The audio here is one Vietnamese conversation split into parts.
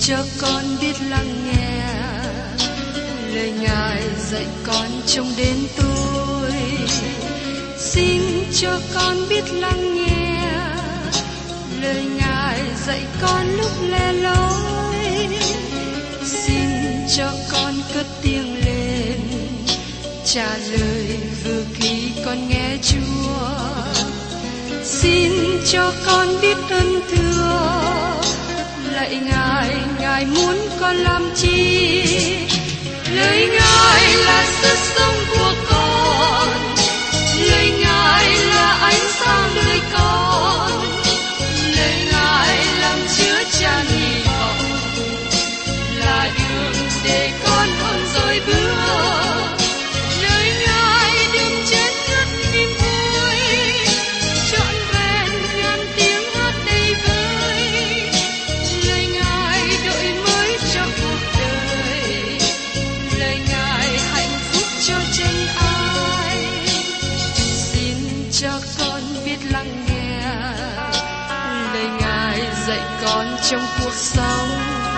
cho con biết lắng nghe lời Ngài dạy con trong đến tôi. Xin cho con biết lắng nghe lời Ngài dạy con lúc lẻ loi. Xin cho con cất tiếng lên trả lời vừa khi con nghe Chúa. Xin cho con biết ơn thưa lạy Ngài, Ngài muốn con làm chi? Lời Ngài là sức sống của con, lời Ngài là ánh sáng đời con, lời Ngài làm chứa chan hy vọng, là đường để con không dối bước. Lời Ngài đừng chết ngất niềm vui, trọn vẹn ngàn tiếng hát đầy vơi. Lời Ngài đổi mới cho cuộc đời, lời Ngài hạnh phúc cho chân ai. Xin cho con biết lắng nghe lời Ngài dạy con trong cuộc sống.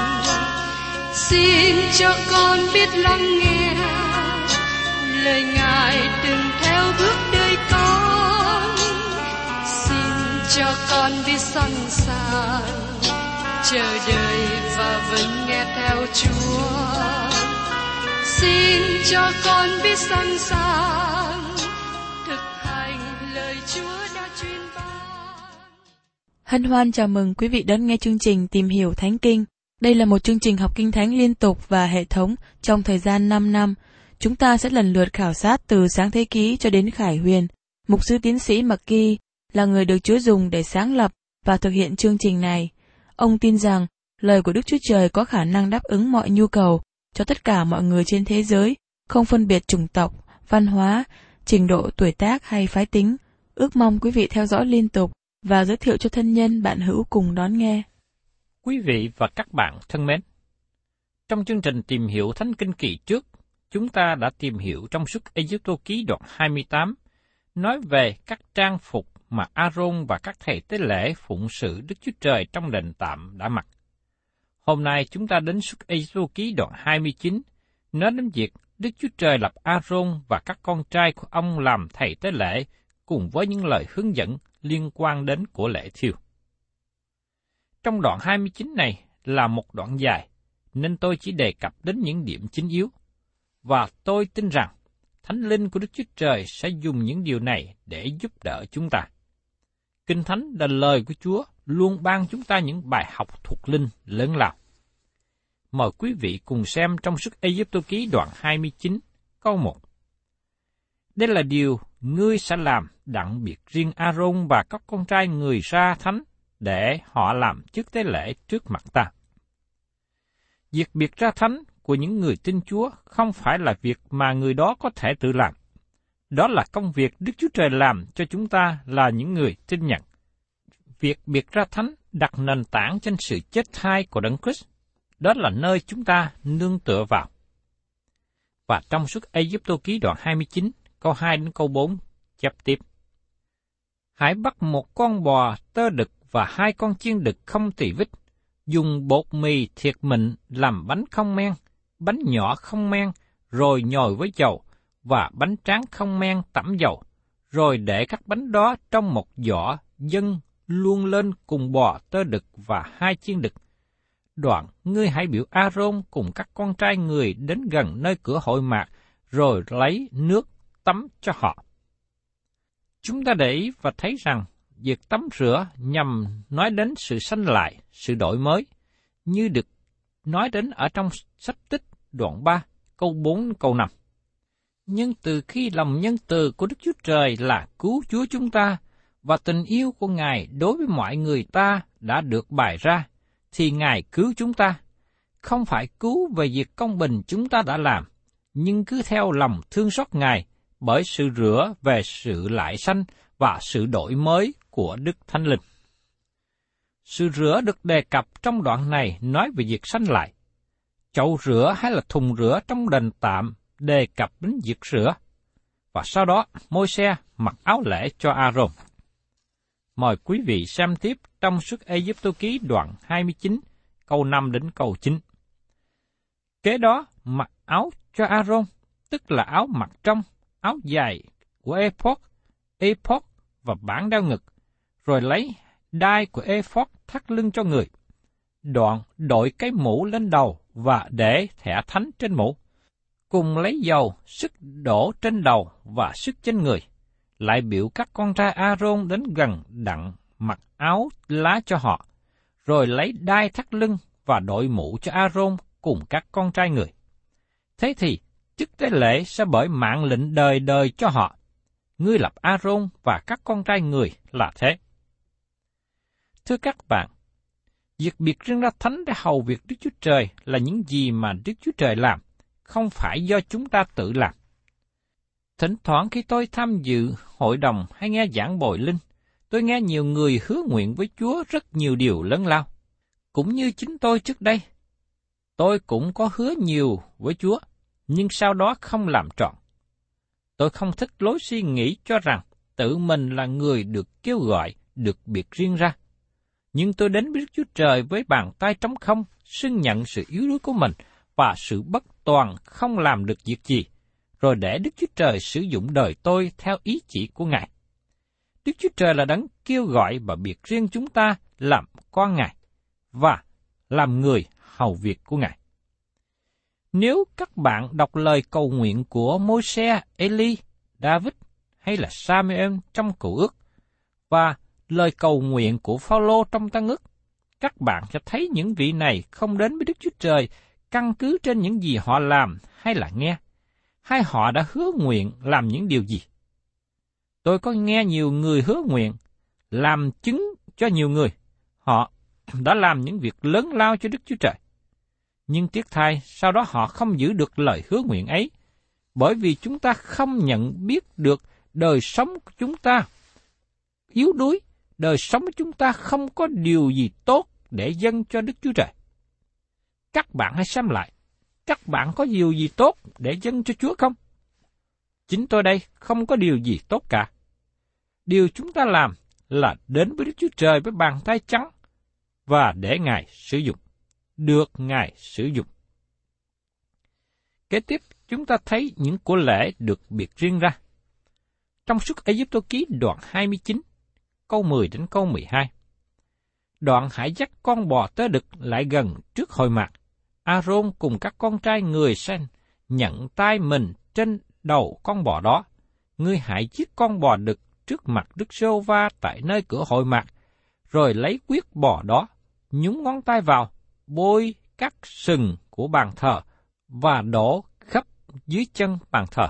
Xin cho con biết lắng nghe lời Ngài đừng theo bước đời con. Xin cho con biết sẵn sàng chờ đợi và vẫn nghe theo Chúa. Xin cho con biết sẵn sàng thực hành lời Chúa đã truyền ban. Hân hoan chào mừng quý vị đón nghe chương trình Tìm hiểu Thánh Kinh. Đây là một chương trình học Kinh Thánh liên tục và hệ thống trong thời gian 5 năm. Chúng ta sẽ lần lượt khảo sát từ Sáng Thế Ký cho đến Khải Huyền. Mục sư tiến sĩ McGee là người được Chúa dùng để sáng lập và thực hiện chương trình này. Ông tin rằng lời của Đức Chúa Trời có khả năng đáp ứng mọi nhu cầu cho tất cả mọi người trên thế giới, không phân biệt chủng tộc, văn hóa, trình độ tuổi tác hay phái tính. Ước mong quý vị theo dõi liên tục và giới thiệu cho thân nhân bạn hữu cùng đón nghe. Quý vị và các bạn thân mến, trong chương trình Tìm hiểu Thánh Kinh kỳ trước, chúng ta đã tìm hiểu trong Xuất Ê-díp-tô ký đoạn 28, nói về các trang phục mà A-rôn và các thầy tế lễ phụng sự Đức Chúa Trời trong đền tạm đã mặc. Hôm nay chúng ta đến Xuất Ê-díp-tô ký đoạn 29, nói đến việc Đức Chúa Trời lập A-rôn và các con trai của ông làm thầy tế lễ cùng với những lời hướng dẫn liên quan đến của lễ thiêu. Trong đoạn 29 này là một đoạn dài, nên tôi chỉ đề cập đến những điểm chính yếu. Và tôi tin rằng Thánh Linh của Đức Chúa Trời sẽ dùng những điều này để giúp đỡ chúng ta. Kinh Thánh là lời của Chúa luôn ban chúng ta những bài học thuộc linh lớn lao. Mời quý vị cùng xem trong Xuất Ê-díp-tô ký đoạn 29, câu 1. Đây là điều ngươi sẽ làm đặng biệt riêng A-rôn và các con trai người ra thánh để họ làm chức tế lễ trước mặt ta. Việc biệt ra thánh của những người tin Chúa không phải là việc mà người đó có thể tự làm. Đó là công việc Đức Chúa Trời làm cho chúng ta là những người tin nhận. Việc biệt ra thánh đặt nền tảng trên sự chết thay của Đấng Christ. Đó là nơi chúng ta nương tựa vào. Và trong Xuất Ê-díp-tô ký đoạn 29, câu 2 đến câu 4, chép tiếp. Hãy bắt một con bò tơ đực và 2 con chiên đực không tỳ vít, dùng bột mì thiệt mịn làm bánh không men, bánh nhỏ không men, rồi nhồi với dầu, và bánh tráng không men tẩm dầu, rồi để các bánh đó trong một giỏ dâng luôn lên cùng bò tơ đực và 2 chiên đực. Đoạn ngươi hãy biểu A-rôn cùng các con trai người đến gần nơi cửa hội mạc, rồi lấy nước tắm cho họ. Chúng ta để ý và thấy rằng việc tắm rửa nhằm nói đến sự sanh lại, sự đổi mới, như được nói đến ở trong sách Tích đoạn 3, câu 4 câu 5. Nhưng từ khi lòng nhân từ của Đức Chúa Trời là cứu Chúa chúng ta, và tình yêu của Ngài đối với mọi người ta đã được bày ra, thì Ngài cứu chúng ta, không phải cứu về việc công bình chúng ta đã làm, nhưng cứ theo lòng thương xót Ngài, bởi sự rửa về sự lại sanh và sự đổi mới của Đức Thánh Linh. Sự rửa được đề cập trong đoạn này nói về việc sanh lại. Chậu rửa hay là thùng rửa trong đền tạm đề cập đến việc rửa. Và sau đó, Môi-se mặc áo lễ cho A-rôn. Mời quý vị xem tiếp trong Xuất Ê-díp-tô ký đoạn 29, câu 5 đến câu 9. Kế đó mặc áo cho A-rôn, tức là áo mặc trong, áo dài của ephod và bảng đeo ngực, rồi lấy đai của ephod thắt lưng cho người. Đoạn đội cái mũ lên đầu và để thẻ thánh trên mũ, cùng lấy dầu sức đổ trên đầu và sức trên người. Lại biểu các con trai A-rôn đến gần đặng mặc áo lá cho họ, rồi lấy đai thắt lưng và đội mũ cho A-rôn cùng các con trai người. Thế thì chức tế lễ sẽ bởi mạng lệnh đời đời cho họ. Ngươi lập A-rôn và các con trai người là thế. Thưa các bạn, việc biệt riêng ra thánh để hầu việc Đức Chúa Trời là những gì mà Đức Chúa Trời làm, không phải do chúng ta tự làm. Thỉnh thoảng khi tôi tham dự hội đồng hay nghe giảng bồi linh, tôi nghe nhiều người hứa nguyện với Chúa rất nhiều điều lớn lao. Cũng như chính tôi trước đây, tôi cũng có hứa nhiều với Chúa, nhưng sau đó không làm trọn. Tôi không thích lối suy nghĩ cho rằng tự mình là người được kêu gọi, được biệt riêng ra. Nhưng tôi đến với Đức Chúa Trời với bàn tay trống không, xưng nhận sự yếu đuối của mình và sự bất toàn không làm được việc gì, rồi để Đức Chúa Trời sử dụng đời tôi theo ý chỉ của Ngài. Đức Chúa Trời là đấng kêu gọi và biệt riêng chúng ta làm con Ngài và làm người hầu việc của Ngài. Nếu các bạn đọc lời cầu nguyện của Môi-se, Eli, David hay là Sa-muel trong Cựu Ước và lời cầu nguyện của Phao-lô trong Tân Ước, các bạn sẽ thấy những vị này không đến với Đức Chúa Trời căn cứ trên những gì họ làm hay là nghe, hay họ đã hứa nguyện làm những điều gì. Tôi có nghe nhiều người hứa nguyện, làm chứng cho nhiều người, họ đã làm những việc lớn lao cho Đức Chúa Trời. Nhưng tiếc thay, sau đó họ không giữ được lời hứa nguyện ấy, bởi vì chúng ta không nhận biết được đời sống của chúng ta yếu đuối, đời sống của chúng ta không có điều gì tốt để dâng cho Đức Chúa Trời. Các bạn hãy xem lại, các bạn có điều gì tốt để dâng cho Chúa không? Chính tôi đây không có điều gì tốt cả. Điều chúng ta làm là đến với Đức Chúa Trời với bàn tay trắng và để Ngài sử dụng, được Ngài sử dụng. Kế tiếp, chúng ta thấy những của lễ được biệt riêng ra. Trong Xuất Ê-díp-tô ký đoạn 29, câu 10 đến câu 12. Đoạn hãy dắt con bò tơ đực lại gần trước hội mạc. A-rôn cùng các con trai người sẽ nhận tay mình trên đầu con bò đó. Ngươi hãy giết con bò đực trước mặt Đức Giê-hô-va tại nơi cửa hội mạc, rồi lấy huyết bò đó, nhúng ngón tay vào, bôi các sừng của bàn thờ và đổ khắp dưới chân bàn thờ.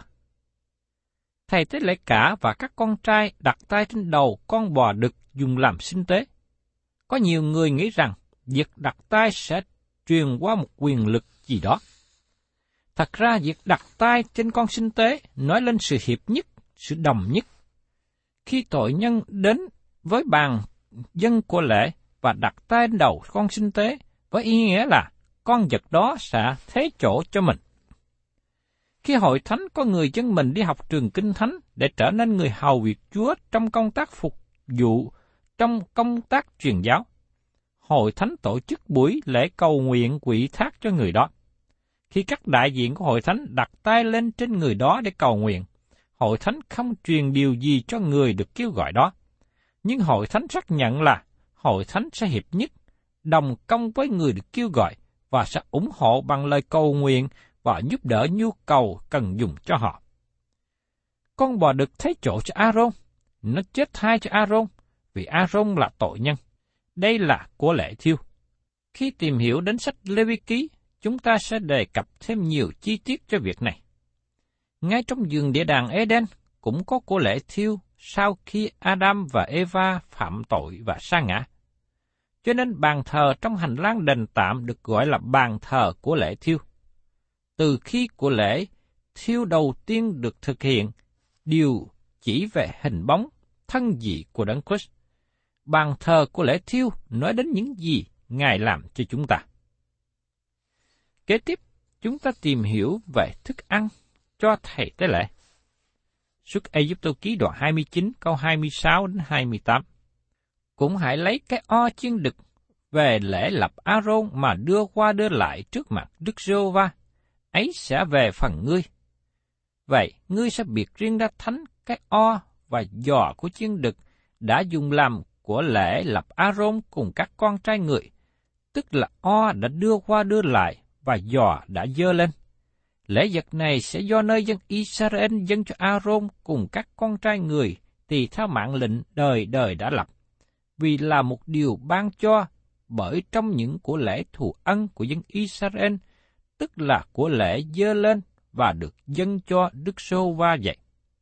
Thầy tế lễ cả và các con trai đặt tay trên đầu con bò đực dùng làm sinh tế. Có nhiều người nghĩ rằng việc đặt tay sẽ truyền qua một quyền lực gì đó. Thật ra việc đặt tay trên con sinh tế nói lên sự hiệp nhất, sự đồng nhất. Khi tội nhân đến với bàn dân của lễ và đặt tay trên đầu con sinh tế, với ý nghĩa là con vật đó sẽ thế chỗ cho mình. Khi hội thánh có người dân mình đi học trường kinh thánh để trở nên người hầu việc Chúa trong công tác phục vụ, trong công tác truyền giáo, hội thánh tổ chức buổi lễ cầu nguyện quỹ thác cho người đó. Khi các đại diện của hội thánh đặt tay lên trên người đó để cầu nguyện, hội thánh không truyền điều gì cho người được kêu gọi đó. Nhưng hội thánh xác nhận là hội thánh sẽ hiệp nhất, đồng công với người được kêu gọi và sẽ ủng hộ bằng lời cầu nguyện và giúp đỡ nhu cầu cần dùng cho họ. Con bò đực thấy chỗ cho A-rôn, nó chết thai cho A-rôn, vì A-rôn là tội nhân. Đây là của lễ thiêu. Khi tìm hiểu đến sách Lê-vi-ký, chúng ta sẽ đề cập thêm nhiều chi tiết cho việc này. Ngay trong vườn địa đàng Eden cũng có của lễ thiêu sau khi Adam và Eva phạm tội và sa ngã. Cho nên bàn thờ trong hành lang đền tạm được gọi là bàn thờ của lễ thiêu. Từ khi của lễ thiêu đầu tiên được thực hiện, đều chỉ về hình bóng, thân vị của Đấng Christ. Bàn thờ của lễ thiêu nói đến những gì Ngài làm cho chúng ta. Kế tiếp, chúng ta tìm hiểu về thức ăn cho thầy tế lễ. Xuất Ê-díp-tô ký đoạn 29 câu 26 đến 28. Cũng hãy lấy cái o chiên đực về lễ lập A-rôn mà đưa qua đưa lại trước mặt Đức Giê-hô-va, ấy sẽ về phần ngươi. Vậy, ngươi sẽ biệt riêng ra thánh cái o và giò của chiên đực đã dùng làm của lễ lập A-rôn cùng các con trai người, tức là o đã đưa qua đưa lại và giò đã dơ lên. Lễ vật này sẽ do nơi dân Israel dâng cho A-rôn cùng các con trai người tùy theo mạng lệnh đời đời đã lập, vì là một điều ban cho bởi trong những của lễ thù ân của dân Israel, tức là của lễ dơ lên và được dâng cho Đức Giê-hô-va vậy.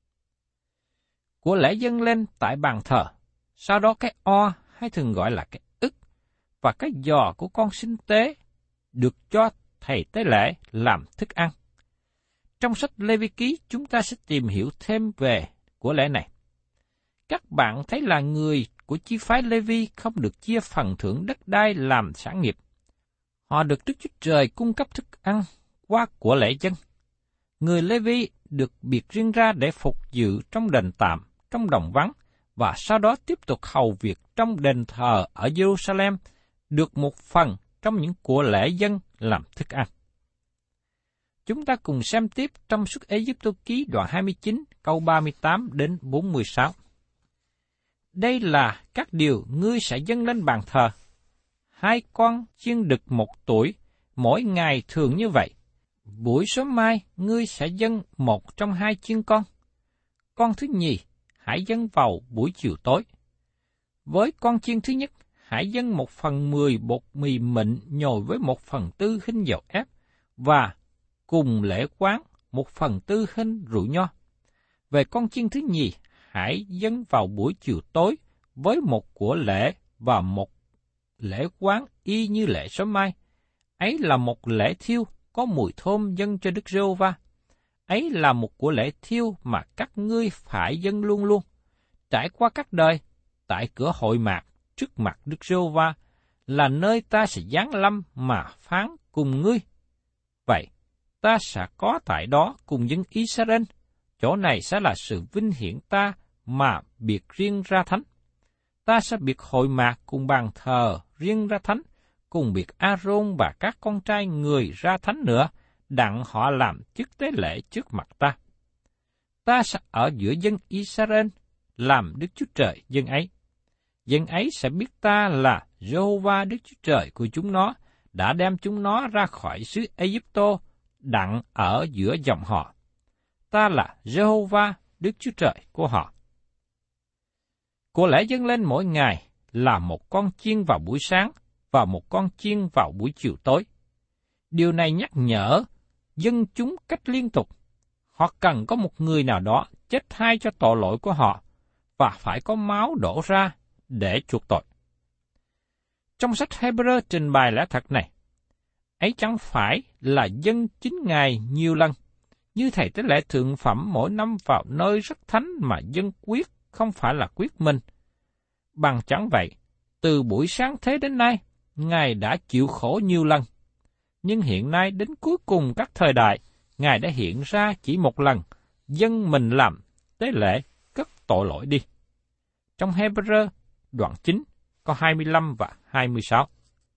Của lễ dâng lên tại bàn thờ, sau đó cái o hay thường gọi là cái ức và cái giò của con sinh tế được cho thầy tế lễ làm thức ăn. Trong sách Lê-vi-ký chúng ta sẽ tìm hiểu thêm về của lễ này. Các bạn thấy là người của chi phái Lê-vi không được chia phần thưởng đất đai làm sản nghiệp. Họ được Đức Chúa Trời cung cấp thức ăn qua của lễ dân. Người Lê-vi được biệt riêng ra để phục dự trong đền tạm, trong đồng vắng, và sau đó tiếp tục hầu việc trong đền thờ ở Jerusalem, được một phần trong những của lễ dân làm thức ăn. Chúng ta cùng xem tiếp trong Xuất Ê-díp-tô ký đoạn 29, câu 38 đến 46. Đây là các điều ngươi sẽ dâng lên bàn thờ. 2 con chiên đực 1 tuổi, mỗi ngày thường như vậy. Buổi sớm mai, ngươi sẽ dâng 1 trong 2 chiên con. Con thứ nhì, hãy dâng vào buổi chiều tối. Với con chiên thứ nhất, hãy dâng 1/10 bột mì mịn nhồi với 1/4 hinh dầu ép, và cùng lễ quán 1/4 hinh rượu nho. Về con chiên thứ nhì, hãy dâng vào buổi chiều tối với một của lễ và một lễ quán y như lễ sớm mai. Ấy là một lễ thiêu có mùi thơm dâng cho Đức Giê-hô-va. Ấy là một của lễ thiêu mà các ngươi phải dâng luôn luôn, trải qua các đời, tại cửa hội mạc trước mặt Đức Giê-hô-va, là nơi ta sẽ giáng lâm mà phán cùng ngươi. Vậy, ta sẽ có tại đó cùng dân Israel, chỗ này sẽ là sự vinh hiển ta mà biệt riêng ra thánh. Ta sẽ biệt hội mạc cùng bàn thờ riêng ra thánh, cùng biệt A-rôn và các con trai người ra thánh nữa, đặng họ làm chức tế lễ trước mặt ta. Ta sẽ ở giữa dân Israel, làm Đức Chúa Trời dân ấy. Dân ấy sẽ biết ta là Giê-hô-va Đức Chúa Trời của chúng nó, đã đem chúng nó ra khỏi xứ Ê-díp-tô, đặng ở giữa dòng họ. Ta là Giê-hô-va Đức Chúa Trời của họ. Của lễ dâng lên mỗi ngày là 1 con chiên vào buổi sáng và 1 con chiên vào buổi chiều tối. Điều này nhắc nhở dân chúng cách liên tục. Họ cần có một người nào đó chết thay cho tội lỗi của họ, và phải có máu đổ ra để chuộc tội. Trong sách Hebrew trình bày lẽ thật này, ấy chẳng phải là dâng 9 ngày nhiều lần, như thầy tế lễ thượng phẩm mỗi năm vào nơi rất thánh mà dâng quyết không phải là quyết mình. Bằng chẳng vậy, từ buổi sáng thế đến nay, Ngài đã chịu khổ nhiều lần. Nhưng hiện nay đến cuối cùng các thời đại, Ngài đã hiện ra chỉ một lần, dâng mình làm tế lễ cất tội lỗi đi. Trong Hebrew đoạn 9, câu 25 và 26.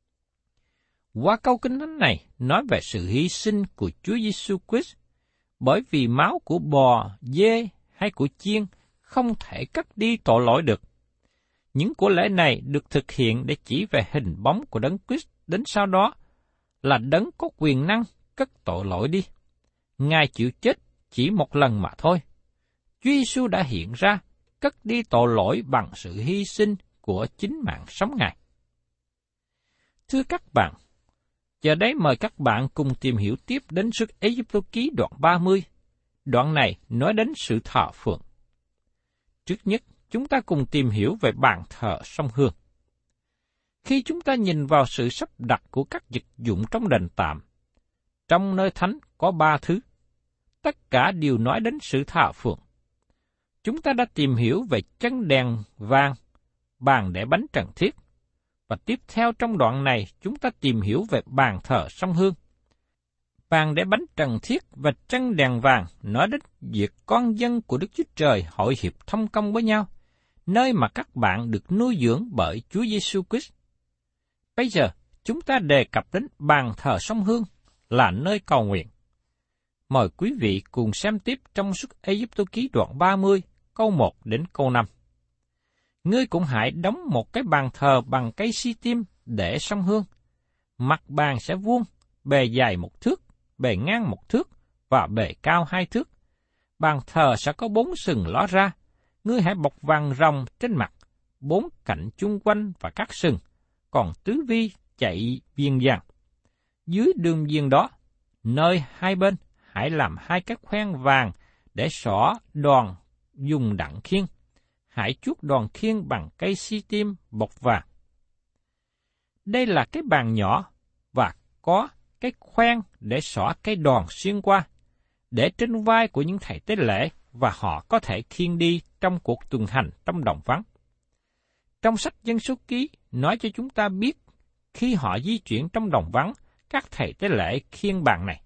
Qua câu kinh thánh này nói về sự hy sinh của Chúa Giêsu Christ, bởi vì máu của bò, dê hay của chiên không thể cất đi tội lỗi được. Những của lễ này được thực hiện để chỉ về hình bóng của Đấng Christ đến sau đó là Đấng có quyền năng cất tội lỗi đi. Ngài chịu chết chỉ một lần mà thôi. Chúa Giêsu đã hiện ra, cất đi tội lỗi bằng sự hy sinh của chính mạng sống Ngài. Thưa các bạn, giờ đây mời các bạn cùng tìm hiểu tiếp đến Xuất Ê-díp-tô ký đoạn 30. Đoạn này nói đến sự thờ phượng. Trước nhất, chúng ta cùng tìm hiểu về bàn thờ sông Hương. Khi chúng ta nhìn vào sự sắp đặt của các vật dụng trong đền tạm, trong nơi thánh có 3 thứ. Tất cả đều nói đến sự thờ phượng. Chúng ta đã tìm hiểu về chân đèn vàng, bàn để bánh trần thiết. Và tiếp theo trong đoạn này, chúng ta tìm hiểu về bàn thờ sông Hương. Bàn để bánh trần thiết và chân đèn vàng nói đến việc con dân của Đức Chúa Trời hội hiệp thông công với nhau, nơi mà các bạn được nuôi dưỡng bởi Chúa Giêsu Christ. Bây giờ, chúng ta đề cập đến bàn thờ sông Hương là nơi cầu nguyện. Mời quý vị cùng xem tiếp trong Xuất Ê-díp-tô ký đoạn 30, câu 1 đến câu 5. Ngươi cũng hãy đóng một cái bàn thờ bằng cây si tim để sông Hương. Mặt bàn sẽ vuông, bề dài 1 thước, bề ngang 1 thước và bề cao 2 thước. Bàn thờ sẽ có 4 sừng ló ra. Ngươi hãy bọc vàng ròng trên mặt, 4 cạnh chung quanh và các sừng, còn tứ vi chạy viền vàng. Dưới đường viền đó, nơi hai bên, hãy làm 2 cái khoen vàng để xỏ đòn dùng đặng khiên. Hãy chuốt đòn khiên bằng cây si tim bọc vàng. Đây là cái bàn nhỏ và có cái khoen để xỏ cái đòn xuyên qua, để trên vai của những thầy tế lễ và họ có thể khiêng đi trong cuộc tuần hành trong đồng vắng. Trong sách Dân Số Ký nói cho chúng ta biết khi họ di chuyển trong đồng vắng, các thầy tế lễ khiêng bàn này.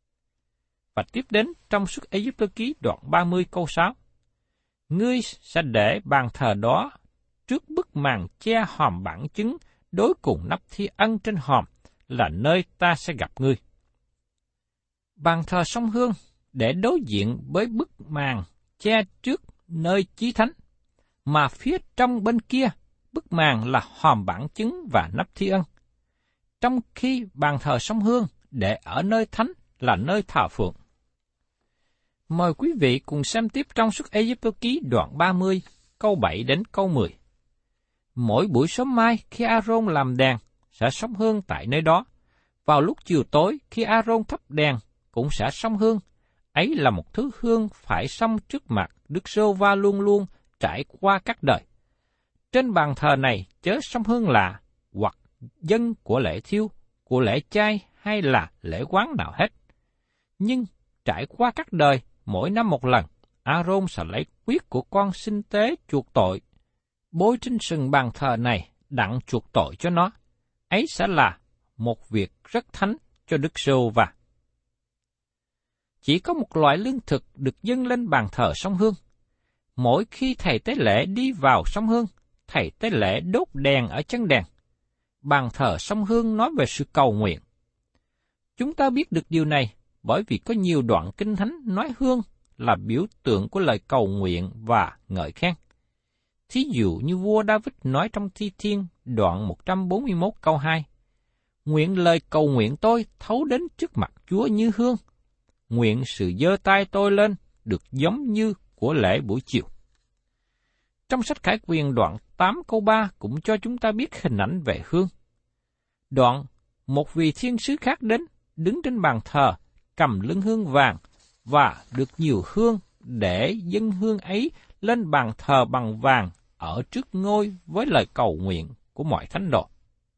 Và tiếp đến trong Xuất Ê-díp-tô ký đoạn 30 câu 6. Ngươi sẽ để bàn thờ đó trước bức màn che hòm bản chứng đối cùng nắp thi ân trên hòm là nơi ta sẽ gặp ngươi. Bàn thờ sông Hương để đối diện với bức màn che trước nơi chí thánh, mà phía trong bên kia bức màn là hòm bản chứng và nắp thi ân. Trong khi bàn thờ sông Hương để ở nơi thánh là nơi thờ phượng. Mời quý vị cùng xem tiếp trong Xuất Ê-díp-tô ký đoạn 30, câu 7 đến câu 10. Mỗi buổi sớm mai khi A-rôn làm đèn, sẽ sông hương tại nơi đó. Vào lúc chiều tối khi A-rôn thắp đèn, cũng sẽ sông hương. Ấy là một thứ hương phải sông trước mặt Đức Giê-hô-va luôn luôn trải qua các đời. Trên bàn thờ này chớ sông hương lạ, hoặc dân của lễ thiêu, của lễ chay hay là lễ quán nào hết. Nhưng trải qua các đời, mỗi năm một lần, A-rôn sẽ lấy huyết của con sinh tế chuộc tội, bôi trên sừng bàn thờ này đặng chuộc tội cho nó. Ấy sẽ là một việc rất thánh cho Đức Giê-hô-va. Chỉ có một loại lương thực được dâng lên bàn thờ sông Hương. Mỗi khi thầy tế lễ đi vào sông Hương, thầy tế lễ đốt đèn ở chân đèn. Bàn thờ sông Hương nói về sự cầu nguyện. Chúng ta biết được điều này bởi vì có nhiều đoạn kinh thánh nói hương là biểu tượng của lời cầu nguyện và ngợi khen. Thí dụ như vua David nói trong Thi Thiên đoạn 141 câu 2, nguyện lời cầu nguyện tôi thấu đến trước mặt Chúa như hương, nguyện sự giơ tay tôi lên được giống như của lễ buổi chiều. Trong sách Khải Quyền đoạn 8 câu 3 cũng cho chúng ta biết hình ảnh về hương. Đoạn, một vị thiên sứ khác đến, đứng trên bàn thờ, cầm lưng hương vàng, và được nhiều hương để dâng hương ấy lên bàn thờ bằng vàng ở trước ngôi với lời cầu nguyện của mọi thánh đồ.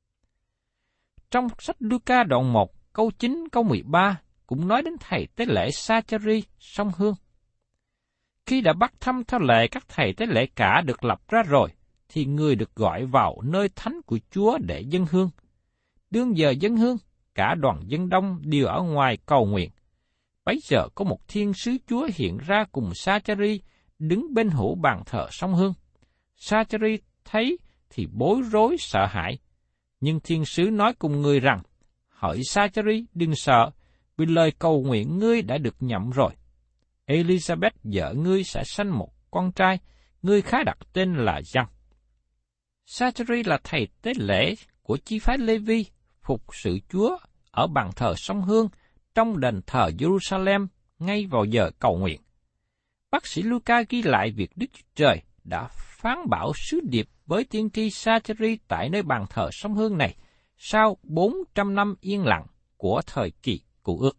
Trong sách Luca đoạn 1, câu 9, câu 13 cũng nói đến thầy tế lễ Sa-cha-ri sông hương. Khi đã bắt thăm theo lệ các thầy tế lễ cả được lập ra rồi, thì người được gọi vào nơi thánh của Chúa để dâng hương. Đương giờ dâng hương, cả đoàn dân đông đều ở ngoài cầu nguyện. Bấy giờ có một thiên sứ Chúa hiện ra cùng Sa-cha-ri đứng bên hữu bàn thờ sông hương. Sa-cha-ri thấy thì bối rối sợ hãi, nhưng thiên sứ nói cùng người rằng, hỡi Sa-cha-ri đừng sợ, vì lời cầu nguyện ngươi đã được nhậm rồi. Elizabeth vợ ngươi sẽ sanh một con trai, ngươi khá đặt tên là Giăng. Sa-cha-ri là thầy tế lễ của chi phái Lê-vi phục sự Chúa ở bàn thờ sông hương trong đền thờ Jerusalem ngay vào giờ cầu nguyện. Bác sĩ Luca ghi lại việc Đức Chúa Trời đã phán bảo sứ điệp với tiên tri Sa-cha-ri tại nơi bàn thờ sông hương này sau 400 năm yên lặng của thời kỳ Cựu Ước.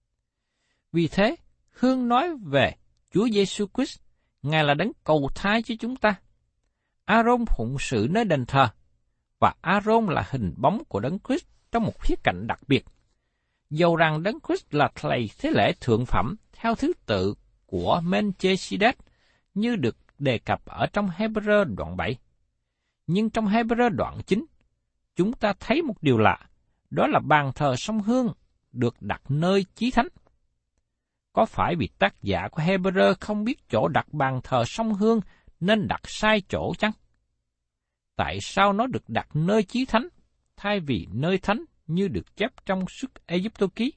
Vì thế, hương nói về Chúa Giêsu Christ, Ngài là đấng cầu thai cho chúng ta. A-rôn phụng sự nơi đền thờ, và A-rôn là hình bóng của đấng Christ trong một khía cạnh đặc biệt. Dầu rằng đấng Christ là thầy thế lễ thượng phẩm theo thứ tự của Melchizedek như được đề cập ở trong Hebrew đoạn 7. Nhưng trong Hebrew đoạn 9, chúng ta thấy một điều lạ, đó là bàn thờ sông hương được đặt nơi chí thánh. Có phải vì tác giả của Hebrew không biết chỗ đặt bàn thờ sông hương nên đặt sai chỗ chăng? Tại sao nó được đặt nơi chí thánh, thay vì nơi thánh như được chép trong Xuất Ê-díp-tô ký.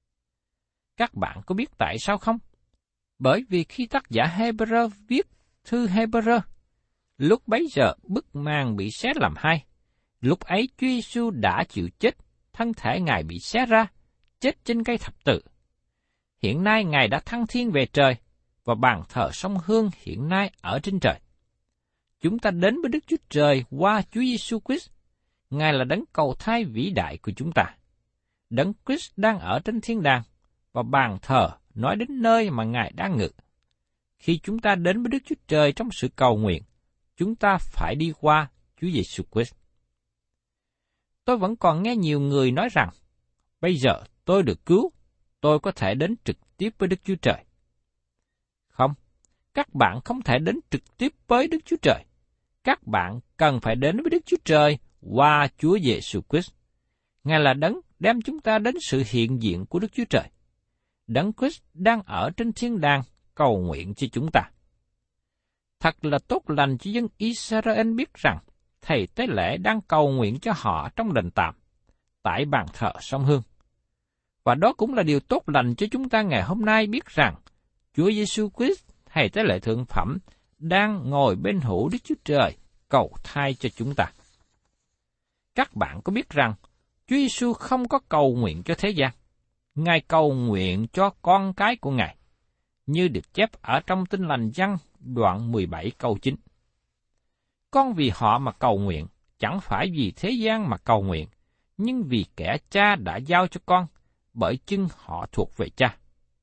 Các bạn có biết tại sao không? Bởi vì khi tác giả Hê-bơ-rơ viết thư Hê-bơ-rơ, lúc bấy giờ bức màn bị xé làm hai. Lúc ấy Chúa Giêsu đã chịu chết, thân thể Ngài bị xé ra, chết trên cây thập tự. Hiện nay Ngài đã thăng thiên về trời, và bàn thờ sông Hương hiện nay ở trên trời. Chúng ta đến với Đức Chúa Trời qua Chúa Giêsu Christ. Ngài là đấng cầu thay vĩ đại của chúng ta. Đấng Christ đang ở trên thiên đàng, và bàn thờ nói đến nơi mà Ngài đang ngự. Khi chúng ta đến với Đức Chúa Trời trong sự cầu nguyện, chúng ta phải đi qua Chúa Giêsu Christ. Tôi vẫn còn nghe nhiều người nói rằng, bây giờ tôi được cứu, tôi có thể đến trực tiếp với Đức Chúa Trời. Không, các bạn không thể đến trực tiếp với Đức Chúa Trời. Các bạn cần phải đến với Đức Chúa Trời qua Chúa Giêsu Christ. Ngài là đấng đem chúng ta đến sự hiện diện của Đức Chúa Trời. Đấng Christ đang ở trên thiên đàng cầu nguyện cho chúng ta. Thật là tốt lành cho dân Israel biết rằng thầy tế lễ đang cầu nguyện cho họ trong đền tạm, tại bàn thờ sông Hương. Và đó cũng là điều tốt lành cho chúng ta ngày hôm nay biết rằng Chúa Giêsu Christ, thầy tế lễ thượng phẩm, đang ngồi bên hữu Đức Chúa Trời cầu thay cho chúng ta. Các bạn có biết rằng Chúa Giêsu không có cầu nguyện cho thế gian. Ngài cầu nguyện cho con cái của Ngài, như được chép ở trong Tin Lành Giăng đoạn 17 câu 9. Con vì họ mà cầu nguyện, chẳng phải vì thế gian mà cầu nguyện, nhưng vì kẻ Cha đã giao cho con, bởi chưng họ thuộc về Cha.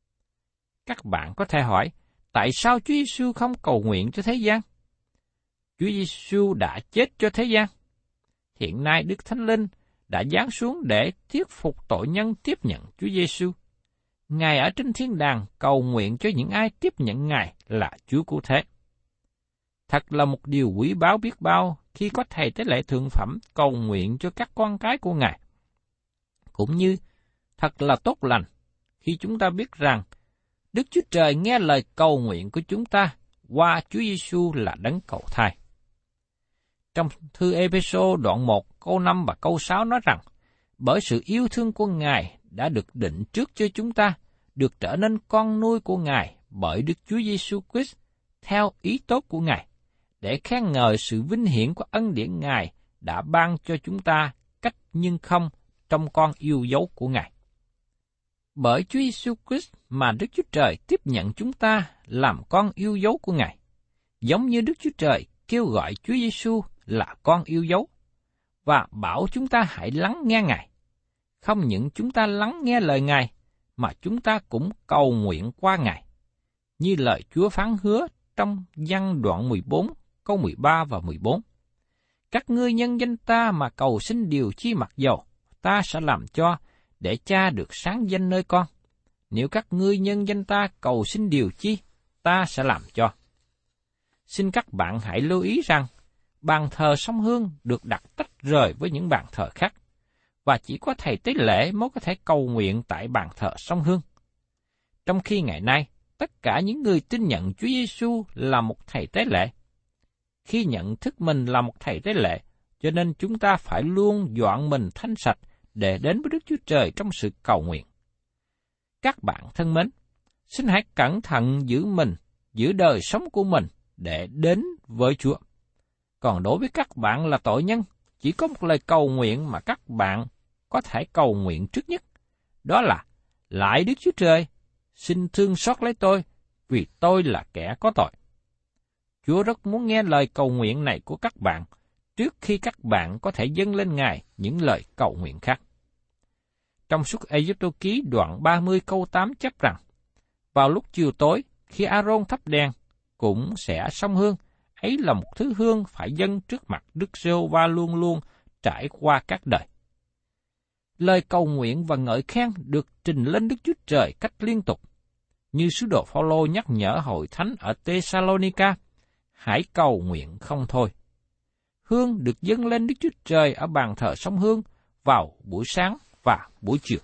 Các bạn có thể hỏi, tại sao Chúa Giêsu không cầu nguyện cho thế gian? Chúa Giêsu đã chết cho thế gian. Hiện nay Đức Thánh Linh đã giáng xuống để thuyết phục tội nhân tiếp nhận Chúa Giêsu. Ngài ở trên thiên đàng cầu nguyện cho những ai tiếp nhận Ngài là Chúa cứu thế. Thật là một điều quý báu biết bao khi có thầy tế lễ thượng phẩm cầu nguyện cho các con cái của Ngài. Cũng như thật là tốt lành khi chúng ta biết rằng Đức Chúa Trời nghe lời cầu nguyện của chúng ta qua Chúa Giêsu là đấng cầu thay. Trong thư Ê-phê-sô đoạn 1 câu 5 và câu 6 nói rằng, bởi sự yêu thương của Ngài đã được định trước cho chúng ta, được trở nên con nuôi của Ngài bởi Đức Chúa Giêsu Christ theo ý tốt của Ngài, để khen ngợi sự vinh hiển của ân điển Ngài đã ban cho chúng ta cách nhưng không trong con yêu dấu của Ngài. Bởi Chúa Giêsu Christ mà Đức Chúa Trời tiếp nhận chúng ta làm con yêu dấu của Ngài, giống như Đức Chúa Trời kêu gọi Chúa Giêsu là con yêu dấu, và bảo chúng ta hãy lắng nghe Ngài. Không những chúng ta lắng nghe lời Ngài, mà chúng ta cũng cầu nguyện qua Ngài, như lời Chúa phán hứa trong Giăng đoạn 14, câu 13 và 14. Các ngươi nhân danh ta mà cầu xin điều chi mặc dầu, ta sẽ làm cho, để Cha được sáng danh nơi con. Nếu các ngươi nhân danh ta cầu xin điều chi, ta sẽ làm cho. Xin các bạn hãy lưu ý rằng, bàn thờ sông Hương được đặt tách rời với những bàn thờ khác, và chỉ có thầy tế lễ mới có thể cầu nguyện tại bàn thờ sông Hương. Trong khi ngày nay, tất cả những người tin nhận Chúa Giêsu là một thầy tế lễ. Khi nhận thức mình là một thầy tế lễ, cho nên chúng ta phải luôn dọn mình thanh sạch để đến với Đức Chúa Trời trong sự cầu nguyện. Các bạn thân mến, xin hãy cẩn thận giữ đời sống của mình để đến với Chúa. Còn đối với các bạn là tội nhân, chỉ có một lời cầu nguyện mà các bạn có thể cầu nguyện trước nhất, đó là: lạy Đức Chúa Trời, xin thương xót lấy tôi, vì tôi là kẻ có tội. Chúa rất muốn nghe lời cầu nguyện này của các bạn, trước khi các bạn có thể dâng lên Ngài những lời cầu nguyện khác. Trong Xuất Ê-díp-tô ký đoạn 30 câu 8 chép rằng, vào lúc chiều tối, khi A-rôn thắp đèn, cũng sẽ sông Hương, ấy là một thứ hương phải dâng trước mặt Đức Giê-hô-va luôn luôn trải qua các đời. Lời cầu nguyện và ngợi khen được trình lên Đức Chúa Trời cách liên tục. Như sứ đồ Phao-lô nhắc nhở hội thánh ở Tê-sa-lô-ni-ca, hãy cầu nguyện không thôi. Hương được dâng lên Đức Chúa Trời ở bàn thờ sông Hương vào buổi sáng và buổi chiều.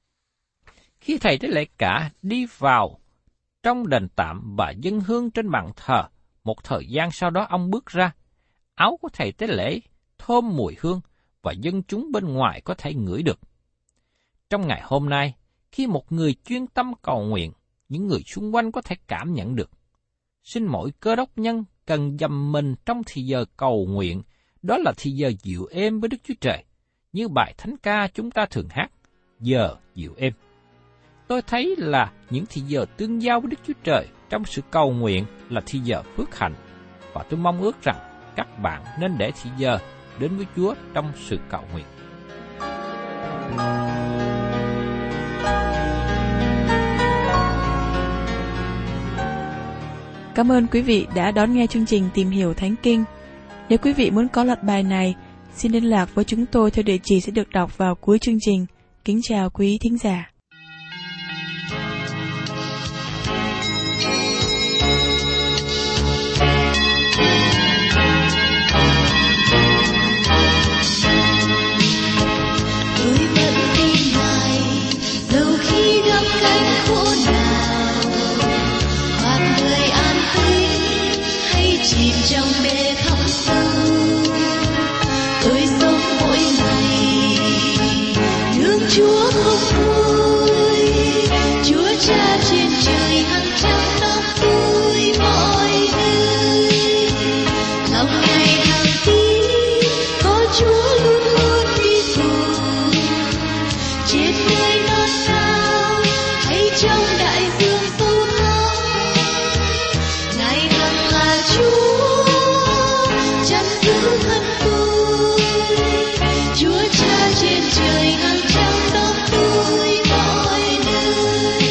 Khi thầy tế lễ cả đi vào trong đền tạm và dâng hương trên bàn thờ, một thời gian sau đó ông bước ra, áo của thầy tế lễ thơm mùi hương và dân chúng bên ngoài có thể ngửi được. Trong ngày hôm nay, khi một người chuyên tâm cầu nguyện, những người xung quanh có thể cảm nhận được. Xin mỗi cơ đốc nhân cần dầm mình trong thì giờ cầu nguyện, đó là thì giờ dịu êm với Đức Chúa Trời, như bài thánh ca chúng ta thường hát, giờ dịu êm. Tôi thấy là những thì giờ tương giao với Đức Chúa Trời trong sự cầu nguyện là thì giờ phước hạnh, và tôi mong ước rằng các bạn nên để thì giờ đến với Chúa trong sự cầu nguyện. Cảm ơn quý vị đã đón nghe chương trình Tìm Hiểu Thánh Kinh. Nếu quý vị muốn có loạt bài này, xin liên lạc với chúng tôi theo địa chỉ sẽ được đọc vào cuối chương trình. Kính chào quý thính giả. Trong bể thẳm sâu, tôi sống mỗi ngày hướng Chúa không thôi. Chúa Cha trên trời hàng trăm năm tôi mọi nơi, lòng ngày hàng tí có Chúa luôn luôn đi cùng. Trên nơi non cao hay trong đại dương sâu thẳm, Ngài hằng là Chúa. Chúa Cha trên trời hàng trăm năm tôi mọi nơi.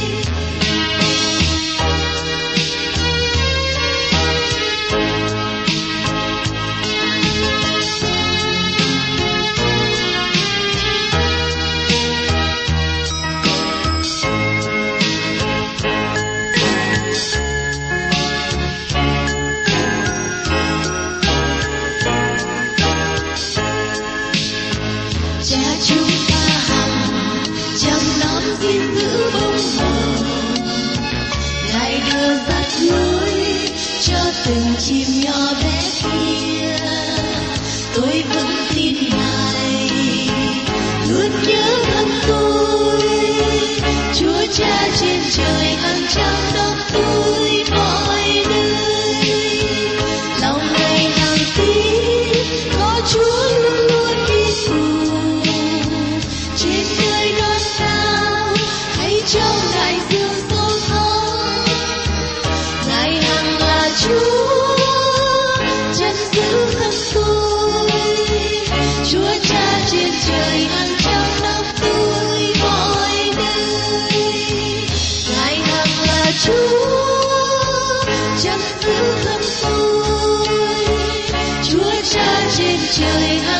Từng chim nhỏ bé kia, tôi vẫn tin Ngài luôn nhớ thân tôi. Chúa Cha trên trời hàng trăm năm tôi mọi nơi, lòng ngày hàng tí có Chúa luôn luôn đi cùng. Trên nơi non cao hay trong đại dương sâu thẳm, Ngài hằng là Chúa. Chúa Cha trên trời hàng trăm năm tôi mọi nơi, Ngài hằng là Chúa chăm giữ thân tôi. Chúa Cha trên trời